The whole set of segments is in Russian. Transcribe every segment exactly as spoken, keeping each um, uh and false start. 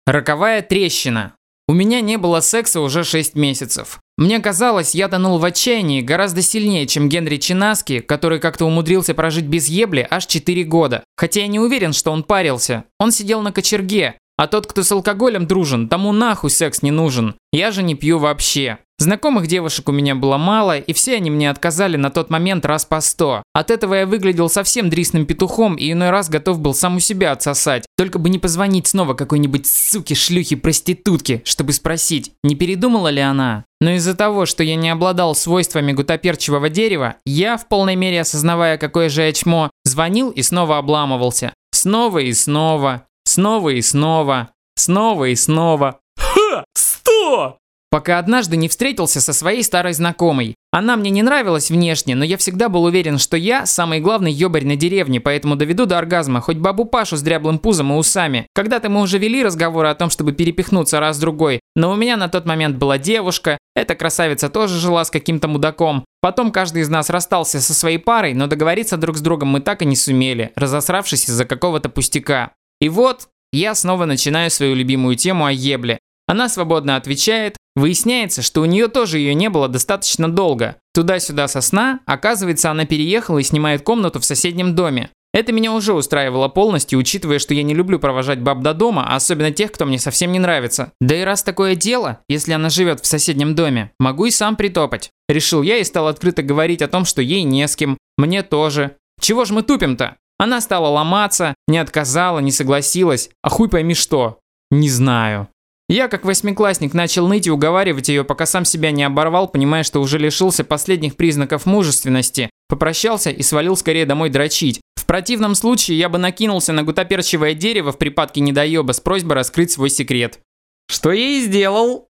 Роковая трещина. У меня не было секса уже шесть месяцев. Мне казалось, я тонул в отчаянии гораздо сильнее, чем Генри Чинаски, который как-то умудрился прожить без ебли аж четыре года. Хотя я не уверен, что он парился. Он сидел на кочерге. А тот, кто с алкоголем дружен, тому нахуй секс не нужен. Я же не пью вообще. Знакомых девушек у меня было мало, и все они мне отказали на тот момент раз по сто. От этого я выглядел совсем дрисным петухом и иной раз готов был сам у себя отсосать. Только бы не позвонить снова какой-нибудь суке, шлюхе, проститутке, чтобы спросить, не передумала ли она. Но из-за того, что я не обладал свойствами гутоперчивого дерева, я, в полной мере осознавая, какое же я чмо, звонил и снова обламывался. Снова и снова, снова и снова, снова и снова. Ха! Сто! Пока однажды не встретился со своей старой знакомой. Она мне не нравилась внешне, но я всегда был уверен, что я самый главный ёбарь на деревне, поэтому доведу до оргазма хоть бабу Пашу с дряблым пузом и усами. Когда-то мы уже вели разговоры о том, чтобы перепихнуться раз-другой, но у меня на тот момент была девушка, эта красавица тоже жила с каким-то мудаком. Потом каждый из нас расстался со своей парой, но договориться друг с другом мы так и не сумели, разосравшись из-за какого-то пустяка. И вот я снова начинаю свою любимую тему о ебле. Она свободно отвечает. Выясняется, что у нее тоже ее не было достаточно долго. Туда-сюда со сна, оказывается, она переехала и снимает комнату в соседнем доме. Это меня уже устраивало полностью, учитывая, что я не люблю провожать баб до дома, а особенно тех, кто мне совсем не нравится. Да и раз такое дело, если она живет в соседнем доме, могу и сам притопать. Решил я и стал открыто говорить о том, что ей не с кем, мне тоже. Чего ж мы тупим-то? Она стала ломаться, не отказала, не согласилась, а хуй пойми что. Не знаю. Я, как восьмиклассник, начал ныть и уговаривать ее, пока сам себя не оборвал, понимая, что уже лишился последних признаков мужественности. Попрощался и свалил скорее домой дрочить. В противном случае я бы накинулся на гутоперчивое дерево в припадке недоеба с просьбой раскрыть свой секрет. Что я и сделал.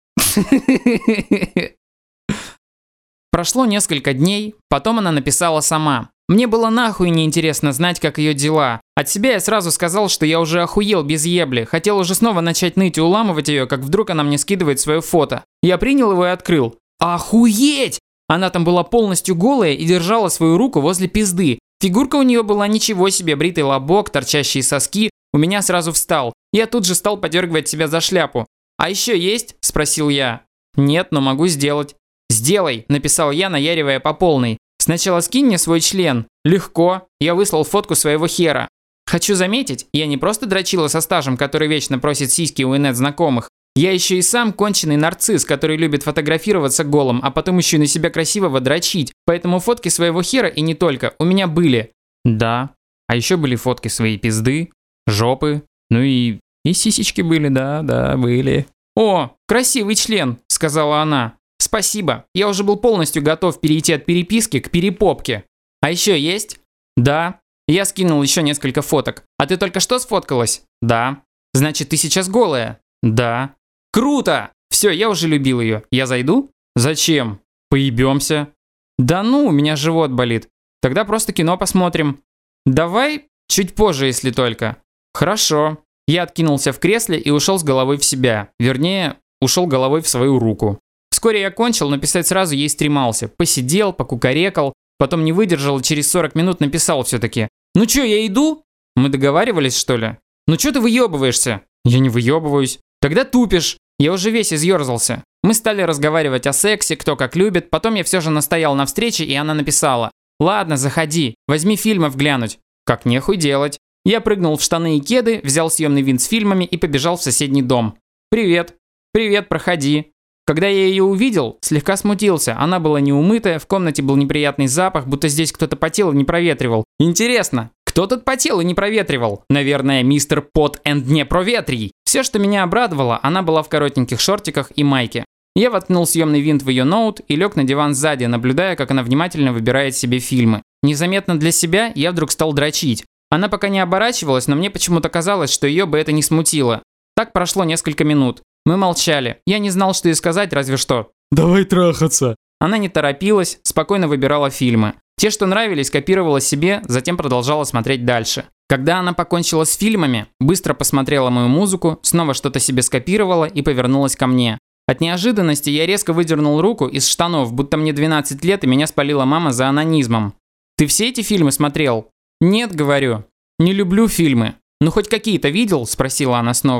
Прошло несколько дней, потом она написала сама. Мне было нахуй неинтересно знать, как ее дела. От себя я сразу сказал, что я уже охуел без ебли. Хотел уже снова начать ныть и уламывать ее, как вдруг она мне скидывает свое фото. Я принял его и открыл. Охуеть! Она там была полностью голая и держала свою руку возле пизды. Фигурка у нее была ничего себе, бритый лобок, торчащие соски. У меня сразу встал. Я тут же стал подергивать себя за шляпу. «А еще есть?» – спросил я. «Нет, но могу сделать». «Сделай», – написал я, наяривая по полной. «Сначала скинь мне свой член». Легко. Я выслал фотку своего хера. Хочу заметить, я не просто дрочила со стажем, который вечно просит сиськи у инет-знакомых. Я еще и сам конченый нарцисс, который любит фотографироваться голым, а потом еще и на себя красивого дрочить. Поэтому фотки своего хера и не только у меня были. Да. А еще были фотки своей пизды, жопы, ну и... И сисечки были, да, да, были. «О, красивый член», — сказала она. «Спасибо. Я уже был полностью готов перейти от переписки к перепопке. А еще есть?» «Да». Я скинул еще несколько фоток. «А ты только что сфоткалась?» «Да». «Значит, ты сейчас голая?» «Да». «Круто! Все, я уже любил ее. Я зайду?» «Зачем? Поебемся». «Да ну, у меня живот болит. Тогда просто кино посмотрим». «Давай чуть позже, если только». «Хорошо». Я откинулся в кресле и ушел с головой в себя. Вернее, ушел головой в свою руку. Вскоре я кончил, но писать сразу ей стремался. Посидел, покукарекал, потом не выдержал и через сорок минут написал все-таки. «Ну чё, я иду?» «Мы договаривались, что ли?» «Ну чё ты выебываешься?» «Я не выебываюсь». «Тогда тупишь». Я уже весь изъерзался. Мы стали разговаривать о сексе, кто как любит, потом я все же настоял на встрече, и она написала. «Ладно, заходи, возьми фильмов глянуть». «Как нехуй делать». Я прыгнул в штаны и кеды, взял съемный винт с фильмами и побежал в соседний дом. «Привет». «Привет, проходи». Когда я ее увидел, слегка смутился. Она была неумытая, в комнате был неприятный запах, будто здесь кто-то потел и не проветривал. Интересно, кто тут потел и не проветривал? Наверное, мистер Пот энд не проветрий. Все, что меня обрадовало, она была в коротеньких шортиках и майке. Я воткнул съемный винт в ее ноут и лег на диван сзади, наблюдая, как она внимательно выбирает себе фильмы. Незаметно для себя я вдруг стал дрочить. Она пока не оборачивалась, но мне почему-то казалось, что ее бы это не смутило. Так прошло несколько минут. Мы молчали. Я не знал, что ей сказать, разве что «давай трахаться». Она не торопилась, спокойно выбирала фильмы. Те, что нравились, копировала себе, затем продолжала смотреть дальше. Когда она покончила с фильмами, быстро посмотрела мою музыку, снова что-то себе скопировала и повернулась ко мне. От неожиданности я резко выдернул руку из штанов, будто мне двенадцать лет и меня спалила мама за анонизмом. «Ты все эти фильмы смотрел?» «Нет», говорю. «Не люблю фильмы». «Ну хоть какие-то видел?» – спросила она снова.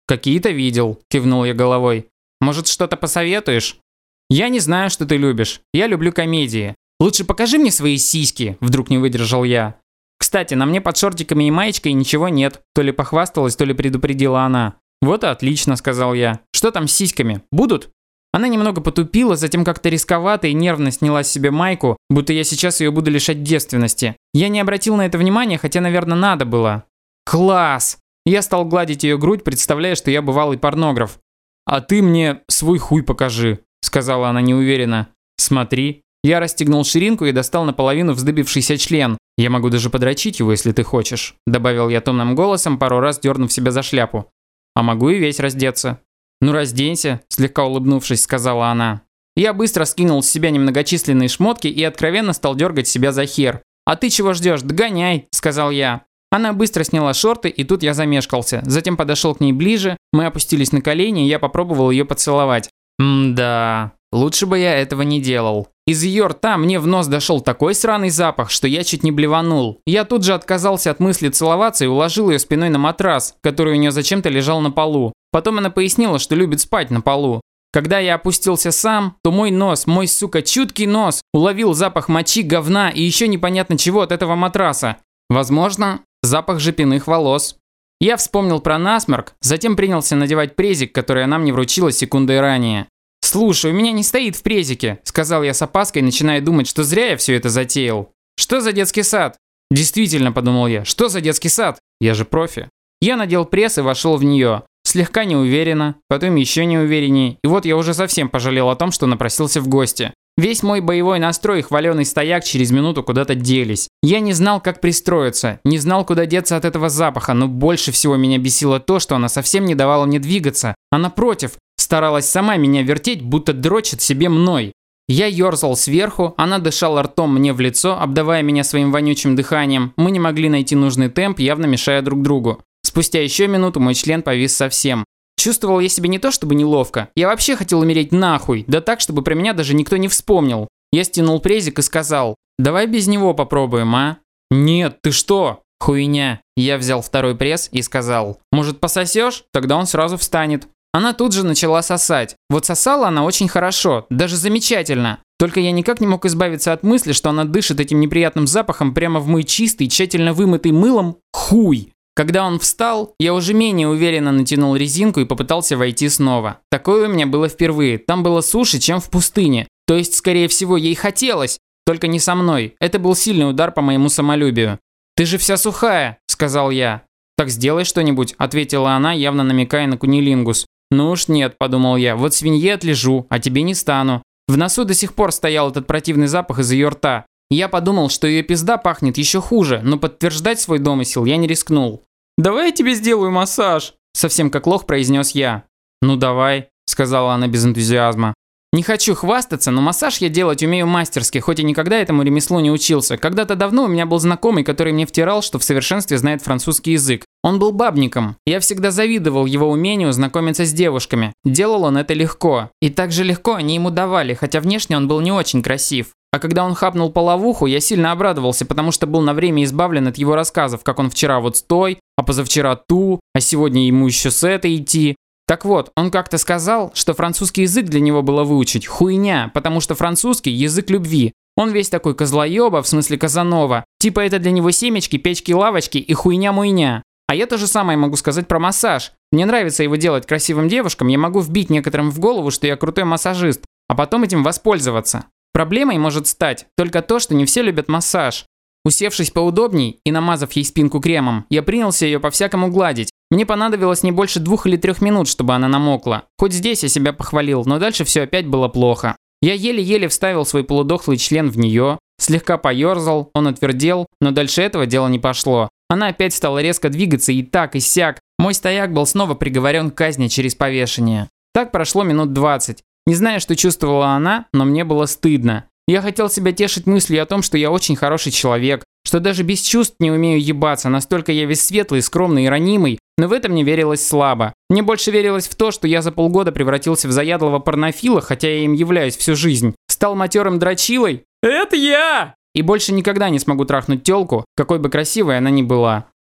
«Какие-то видел», – кивнул я головой. «Может, что-то посоветуешь?» «Я не знаю, что ты любишь. Я люблю комедии. Лучше покажи мне свои сиськи», – вдруг не выдержал я. «Кстати, на мне под шортиками и маечкой ничего нет», – то ли похвасталась, то ли предупредила она. «Вот и отлично», – сказал я. «Что там с сиськами? Будут?» Она немного потупила, затем как-то рисковато и нервно сняла с себя майку, будто я сейчас ее буду лишать девственности. Я не обратил на это внимания, хотя, наверное, надо было. «Класс!» Я стал гладить ее грудь, представляя, что я бывалый порнограф. «А ты мне свой хуй покажи», – сказала она неуверенно. «Смотри». Я расстегнул ширинку и достал наполовину вздыбившийся член. «Я могу даже подрочить его, если ты хочешь», – добавил я томным голосом, пару раз дернув себя за шляпу. «А могу и весь раздеться». «Ну разденься», – слегка улыбнувшись, сказала она. Я быстро скинул с себя немногочисленные шмотки и откровенно стал дергать себя за хер. «А ты чего ждешь? Догоняй», – сказал я. Она быстро сняла шорты, и тут я замешкался. Затем подошел к ней ближе, мы опустились на колени, и я попробовал ее поцеловать. М-да, лучше бы я этого не делал. Из ее рта мне в нос дошел такой сраный запах, что я чуть не блеванул. Я тут же отказался от мысли целоваться и уложил ее спиной на матрас, который у нее зачем-то лежал на полу. Потом она пояснила, что любит спать на полу. Когда я опустился сам, то мой нос, мой, сука, чуткий нос, уловил запах мочи, говна и еще непонятно чего от этого матраса. Возможно, запах жопиных волос. Я вспомнил про насморк, затем принялся надевать презик, который она мне вручила секундой ранее. «Слушай, у меня не стоит в презике», – сказал я с опаской, начиная думать, что зря я все это затеял. «Что за детский сад?» «Действительно», – подумал я, – «что за детский сад? Я же профи». Я надел пресс и вошел в нее. Слегка неуверенно, потом еще неувереннее, и вот я уже совсем пожалел о том, что напросился в гости. Весь мой боевой настрой и хваленый стояк через минуту куда-то делись. Я не знал, как пристроиться, не знал, куда деться от этого запаха, но больше всего меня бесило то, что она совсем не давала мне двигаться, а напротив, старалась сама меня вертеть, будто дрочит себе мной. Я ерзал сверху, она дышала ртом мне в лицо, обдавая меня своим вонючим дыханием. Мы не могли найти нужный темп, явно мешая друг другу. Спустя еще минуту мой член повис совсем. Чувствовал я себя не то чтобы неловко, я вообще хотел умереть нахуй, да так, чтобы про меня даже никто не вспомнил. Я стянул презик и сказал: «Давай без него попробуем, а?» «Нет, ты что?» «Хуйня». Я взял второй пресс и сказал: «Может, пососешь? Тогда он сразу встанет». Она тут же начала сосать. Вот сосала она очень хорошо, даже замечательно. Только я никак не мог избавиться от мысли, что она дышит этим неприятным запахом прямо в мой чистый, тщательно вымытый мылом хуй. Когда он встал, я уже менее уверенно натянул резинку и попытался войти снова. Такое у меня было впервые. Там было суше, чем в пустыне. То есть, скорее всего, ей хотелось. Только не со мной. Это был сильный удар по моему самолюбию. «Ты же вся сухая», — сказал я. «Так сделай что-нибудь», — ответила она, явно намекая на кунилингус. «Ну уж нет», — подумал я. «Вот свинье отлежу, а тебе не стану». В носу до сих пор стоял этот противный запах из ее рта. Я подумал, что ее пизда пахнет еще хуже, но подтверждать свой домысел я не рискнул. «Давай я тебе сделаю массаж», – совсем как лох произнес я. «Ну давай», – сказала она без энтузиазма. «Не хочу хвастаться, но массаж я делать умею мастерски, хоть и никогда этому ремеслу не учился. Когда-то давно у меня был знакомый, который мне втирал, что в совершенстве знает французский язык. Он был бабником. Я всегда завидовал его умению знакомиться с девушками. Делал он это легко. И так же легко они ему давали, хотя внешне он был не очень красив. А когда он хапнул половуху, я сильно обрадовался, потому что был на время избавлен от его рассказов, как он вчера вот с той, а позавчера ту, а сегодня ему еще с этой идти. Так вот, он как-то сказал, что французский язык для него было выучить хуйня, потому что французский – язык любви. Он весь такой козлоеба, в смысле Казанова. Типа это для него семечки, печки, лавочки и хуйня-муйня. А я то же самое могу сказать про массаж. Мне нравится его делать красивым девушкам, я могу вбить некоторым в голову, что я крутой массажист, а потом этим воспользоваться. Проблемой может стать только то, что не все любят массаж. Усевшись поудобней и намазав ей спинку кремом, я принялся ее по-всякому гладить. Мне понадобилось не больше двух или трех минут, чтобы она намокла. Хоть здесь я себя похвалил, но дальше все опять было плохо. Я еле-еле вставил свой полудохлый член в нее, слегка поерзал, он отвердел, но дальше этого дело не пошло. Она опять стала резко двигаться и так, и сяк. Мой стояк был снова приговорен к казни через повешение. Так прошло минут двадцать. Не знаю, что чувствовала она, но мне было стыдно. Я хотел себя тешить мыслью о том, что я очень хороший человек, что даже без чувств не умею ебаться, настолько я весь светлый, скромный и ранимый, но в это мне верилось слабо. Мне больше верилось в то, что я за полгода превратился в заядлого порнофила, хотя я им являюсь всю жизнь. Стал матерым дрочилой? Это я! И больше никогда не смогу трахнуть тёлку, какой бы красивой она ни была.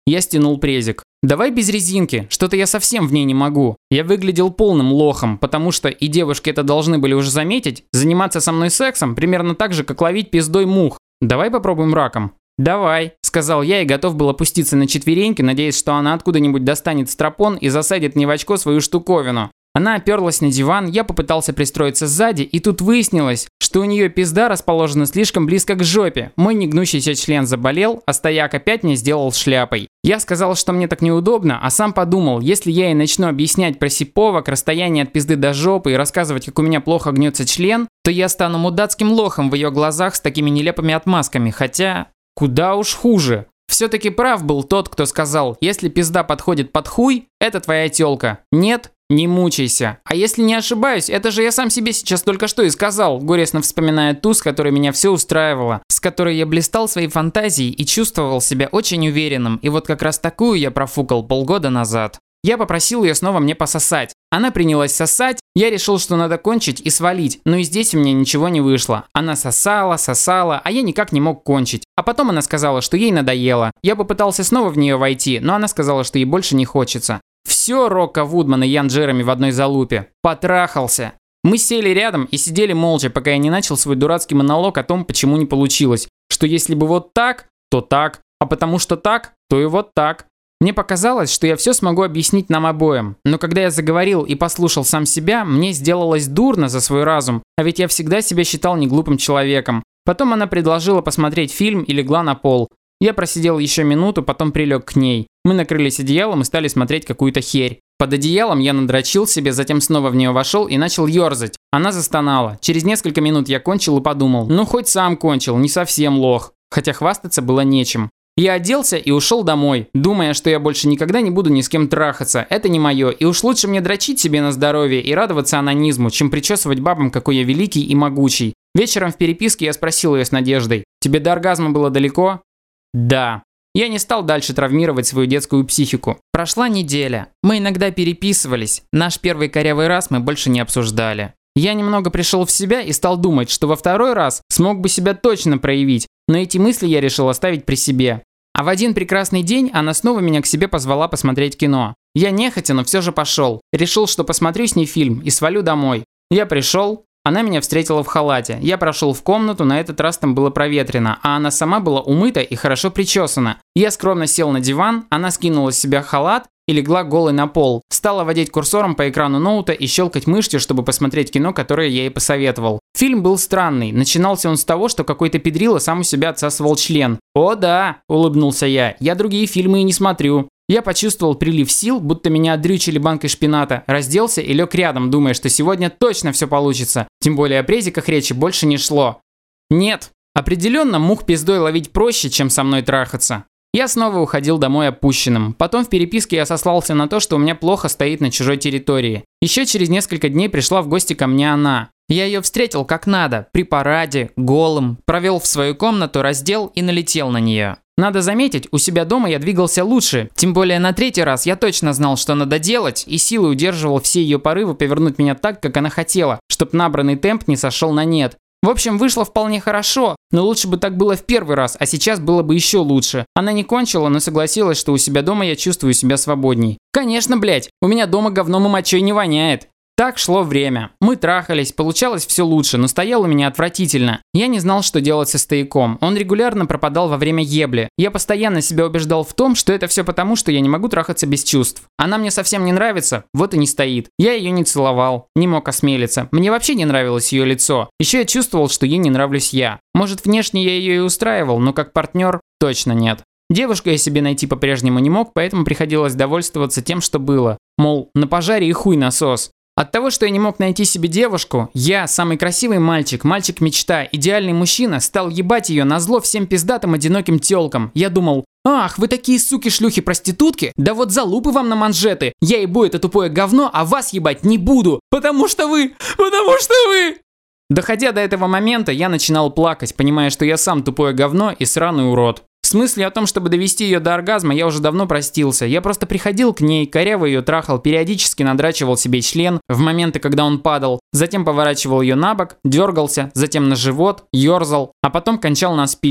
Я стянул презик. Давай без резинки, что-то я совсем в ней не могу. Я выглядел полным лохом, потому что, и девушки это должны были уже заметить, заниматься со мной сексом примерно так же, как ловить пиздой мух. Давай попробуем раком. «Давай», – сказал я и готов был опуститься на четвереньки, надеясь, что она откуда-нибудь достанет стропон и засадит мне в очко свою штуковину. Она оперлась на диван, я попытался пристроиться сзади, и тут выяснилось, что у нее пизда расположена слишком близко к жопе. Мой негнущийся член заболел, а стояк опять мне сделал шляпой. Я сказал, что мне так неудобно, а сам подумал, если я и начну объяснять про сиповок, расстояние от пизды до жопы и рассказывать, как у меня плохо гнется член, то я стану мудацким лохом в ее глазах с такими нелепыми отмазками, хотя куда уж хуже. Все-таки прав был тот, кто сказал, если пизда подходит под хуй, это твоя тёлка. Нет? Не мучайся. А если не ошибаюсь, это же я сам себе сейчас только что и сказал, горестно вспоминая ту, с которой меня все устраивало, с которой я блистал своей фантазией и чувствовал себя очень уверенным, и вот как раз такую я профукал полгода назад. Я попросил ее снова мне пососать. Она принялась сосать, я решил, что надо кончить и свалить, но и здесь у меня ничего не вышло. Она сосала, сосала, а я никак не мог кончить. А потом она сказала, что ей надоело. Я попытался снова в нее войти, но она сказала, что ей больше не хочется. Все Рокко Вудман и Ян Джереми в одной залупе. Потрахался. Мы сели рядом и сидели молча, пока я не начал свой дурацкий монолог о том, почему не получилось. Что если бы вот так, то так, а потому что так, то и вот так. Мне показалось, что я все смогу объяснить нам обоим, но когда я заговорил и послушал сам себя, мне сделалось дурно за свой разум, а ведь я всегда себя считал неглупым человеком. Потом она предложила посмотреть фильм и легла на пол. Я просидел еще минуту, потом прилег к ней. Мы накрылись одеялом и стали смотреть какую-то херь. Под одеялом я надрочил себе, затем снова в нее вошел и начал ерзать. Она застонала. Через несколько минут я кончил и подумал, ну хоть сам кончил, не совсем лох. Хотя хвастаться было нечем. Я оделся и ушел домой, думая, что я больше никогда не буду ни с кем трахаться. Это не мое, и уж лучше мне дрочить себе на здоровье и радоваться анонизму, чем причесывать бабам, какой я великий и могучий. Вечером в переписке я спросил ее с надеждой: «Тебе до оргазма было далеко?» «Да». Я не стал дальше травмировать свою детскую психику. Прошла неделя. Мы иногда переписывались. Наш первый корявый раз мы больше не обсуждали. Я немного пришел в себя и стал думать, что во второй раз смог бы себя точно проявить, но эти мысли я решил оставить при себе. А в один прекрасный день она снова меня к себе позвала посмотреть кино. Я нехотя, но все же пошел. Решил, что посмотрю с ней фильм и свалю домой. Я пришел, она меня встретила в халате. Я прошел в комнату, на этот раз там было проветрено, а она сама была умыта и хорошо причесана. Я скромно сел на диван, она скинула с себя халат и легла голой на пол. Стала водить курсором по экрану ноута и щелкать мышью, чтобы посмотреть кино, которое я ей посоветовал. Фильм был странный. Начинался он с того, что какой-то педрила сам у себя отсасывал член. «О да», – улыбнулся я, – «я другие фильмы и не смотрю». Я почувствовал прилив сил, будто меня отдрючили банкой шпината, разделся и лег рядом, думая, что сегодня точно все получится. Тем более о презиках речи больше не шло. Нет, определенно мух пиздой ловить проще, чем со мной трахаться. Я снова уходил домой опущенным. Потом в переписке я сослался на то, что у меня плохо стоит на чужой территории. Еще через несколько дней пришла в гости ко мне она. Я ее встретил как надо, при параде, голым, провел в свою комнату, раздел и налетел на нее. Надо заметить, у себя дома я двигался лучше, тем более на третий раз я точно знал, что надо делать, и силой удерживал все ее порывы повернуть меня так, как она хотела, чтоб набранный темп не сошел на нет. В общем, вышло вполне хорошо, но лучше бы так было в первый раз, а сейчас было бы еще лучше. Она не кончила, но согласилась, что у себя дома я чувствую себя свободней. Конечно, блять, у меня дома говном и мочой не воняет. Так шло время. Мы трахались, получалось все лучше, но стоял у меня отвратительно. Я не знал, что делать со стояком. Он регулярно пропадал во время ебли. Я постоянно себя убеждал в том, что это все потому, что я не могу трахаться без чувств. Она мне совсем не нравится, вот и не стоит. Я ее не целовал, не мог осмелиться. Мне вообще не нравилось ее лицо. Еще я чувствовал, что ей не нравлюсь я. Может, внешне я ее и устраивал, но как партнер точно нет. Девушку я себе найти по-прежнему не мог, поэтому приходилось довольствоваться тем, что было. Мол, на пожаре и хуй насос. От того, что я не мог найти себе девушку, я, самый красивый мальчик, мальчик-мечта, идеальный мужчина, стал ебать ее назло всем пиздатым одиноким тёлкам. Я думал: ах, вы такие суки-шлюхи-проститутки? Да вот залупы вам на манжеты. Я ебу это тупое говно, а вас ебать не буду. Потому что вы... Потому что вы... Доходя до этого момента, я начинал плакать, понимая, что я сам тупое говно и сраный урод. В смысле о том, чтобы довести ее до оргазма, я уже давно простился. Я просто приходил к ней, коряво ее трахал, периодически надрачивал себе член в моменты, когда он падал, затем поворачивал ее на бок, дергался, затем на живот, ерзал, а потом кончал на спину.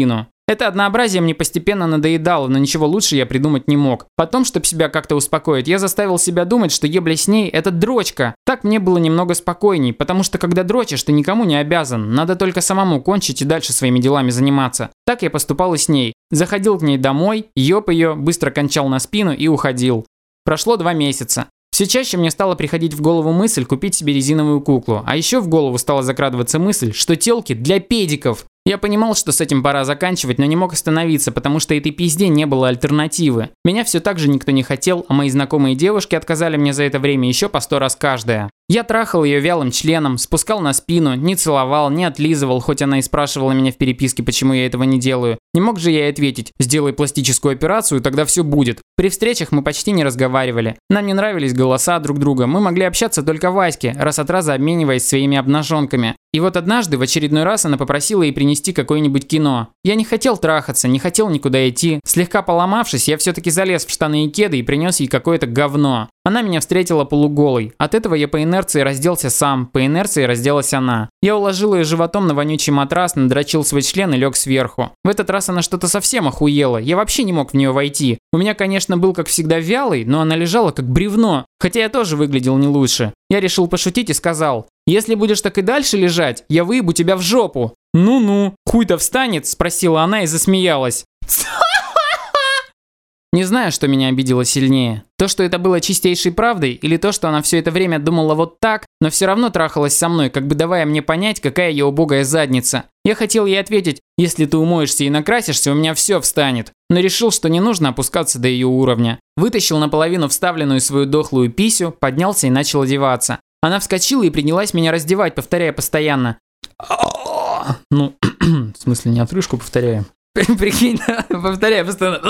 Это однообразие мне постепенно надоедало, но ничего лучше я придумать не мог. Потом, чтобы себя как-то успокоить, я заставил себя думать, что ебля с ней – это дрочка. Так мне было немного спокойней, потому что когда дрочишь, ты никому не обязан. Надо только самому кончить и дальше своими делами заниматься. Так я поступал и с ней. Заходил к ней домой, еб ее, быстро кончал на спину и уходил. Прошло два месяца. Все чаще мне стала приходить в голову мысль купить себе резиновую куклу. А еще в голову стала закрадываться мысль, что телки для педиков. Я понимал, что с этим пора заканчивать, но не мог остановиться, потому что этой пизде не было альтернативы. Меня все так же никто не хотел, а мои знакомые девушки отказали мне за это время еще по сто раз каждая. Я трахал ее вялым членом, спускал на спину, не целовал, не отлизывал, хоть она и спрашивала меня в переписке, почему я этого не делаю. Не мог же я ей ответить: сделай пластическую операцию, тогда все будет. При встречах мы почти не разговаривали. Нам не нравились голоса друг друга, мы могли общаться только в Аське, раз от раза обмениваясь своими обнаженками. И вот однажды в очередной раз она попросила ей принести какое-нибудь кино. Я не хотел трахаться, не хотел никуда идти. Слегка поломавшись, я все-таки залез в штаны и кеды и принес ей какое-то говно. Она меня встретила полуголой. От этого я по инерции разделся сам, по инерции разделась она. Я уложил ее животом на вонючий матрас, надрочил свой член и лег сверху. В этот раз она что-то совсем охуела, я вообще не мог в нее войти. У меня, конечно, был как всегда вялый, но она лежала как бревно, хотя я тоже выглядел не лучше. Я решил пошутить и сказал: если будешь так и дальше лежать, я выебу тебя в жопу. Ну-ну, хуй-то встанет, спросила она и засмеялась. Не знаю, что меня обидело сильнее. То, что это было чистейшей правдой, или то, что она все это время думала вот так, но все равно трахалась со мной, как бы давая мне понять, какая я убогая задница. Я хотел ей ответить: если ты умоешься и накрасишься, у меня все встанет. Но решил, что не нужно опускаться до ее уровня. Вытащил наполовину вставленную свою дохлую писю, поднялся и начал одеваться. Она вскочила и принялась меня раздевать, повторяя постоянно. Ну, в смысле, не отрыжку повторяю. Прикинь, повторяю постоянно.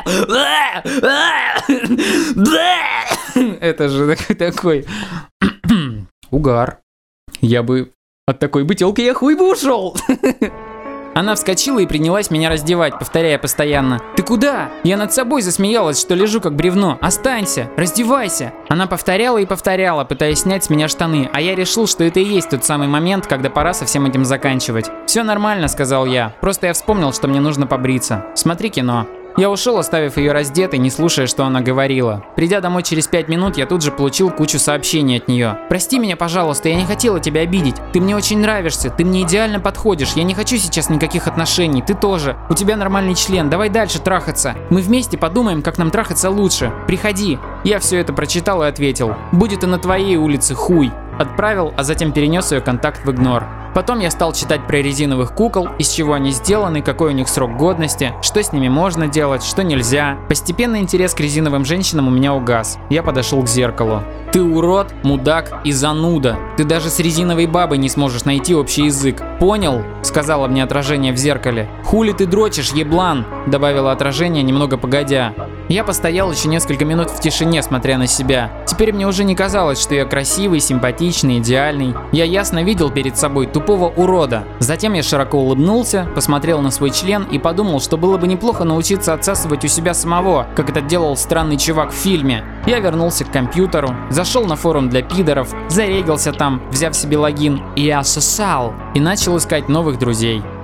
Это же такой угар. Я бы от такой бутылки я хуй бы ушел. Она вскочила и принялась меня раздевать, повторяя постоянно: ты куда? Я над собой засмеялась, что лежу как бревно. Останься, раздевайся. Она повторяла и повторяла, пытаясь снять с меня штаны, а я решил, что это и есть тот самый момент, когда пора со всем этим заканчивать. Все нормально, сказал я, просто я вспомнил, что мне нужно побриться. Смотри кино. Я ушел, оставив ее раздетой, не слушая, что она говорила. Придя домой через пять минут, я тут же получил кучу сообщений от нее. «Прости меня, пожалуйста, я не хотела тебя обидеть. Ты мне очень нравишься, ты мне идеально подходишь. Я не хочу сейчас никаких отношений, ты тоже. У тебя нормальный член, давай дальше трахаться. Мы вместе подумаем, как нам трахаться лучше. Приходи». Я все это прочитал и ответил: «Будет и на твоей улице, хуй». Отправил, а затем перенес ее контакт в игнор. Потом я стал читать про резиновых кукол, из чего они сделаны, какой у них срок годности, что с ними можно делать, что нельзя. Постепенно интерес к резиновым женщинам у меня угас. Я подошел к зеркалу. Ты урод, мудак и зануда. Ты даже с резиновой бабой не сможешь найти общий язык. Понял? Сказала мне отражение в зеркале. Хули ты дрочишь, еблан? Добавило отражение немного погодя. Я постоял еще несколько минут в тишине, смотря на себя. Теперь мне уже не казалось, что я красивый, симпатичный, идеальный. Я ясно видел перед собой тупого урода. Затем я широко улыбнулся, посмотрел на свой член и подумал, что было бы неплохо научиться отсасывать у себя самого, как это делал странный чувак в фильме. Я вернулся к компьютеру, зашел на форум для пидоров, зарегался там, взяв себе логин, и я сосал, и начал искать новых друзей.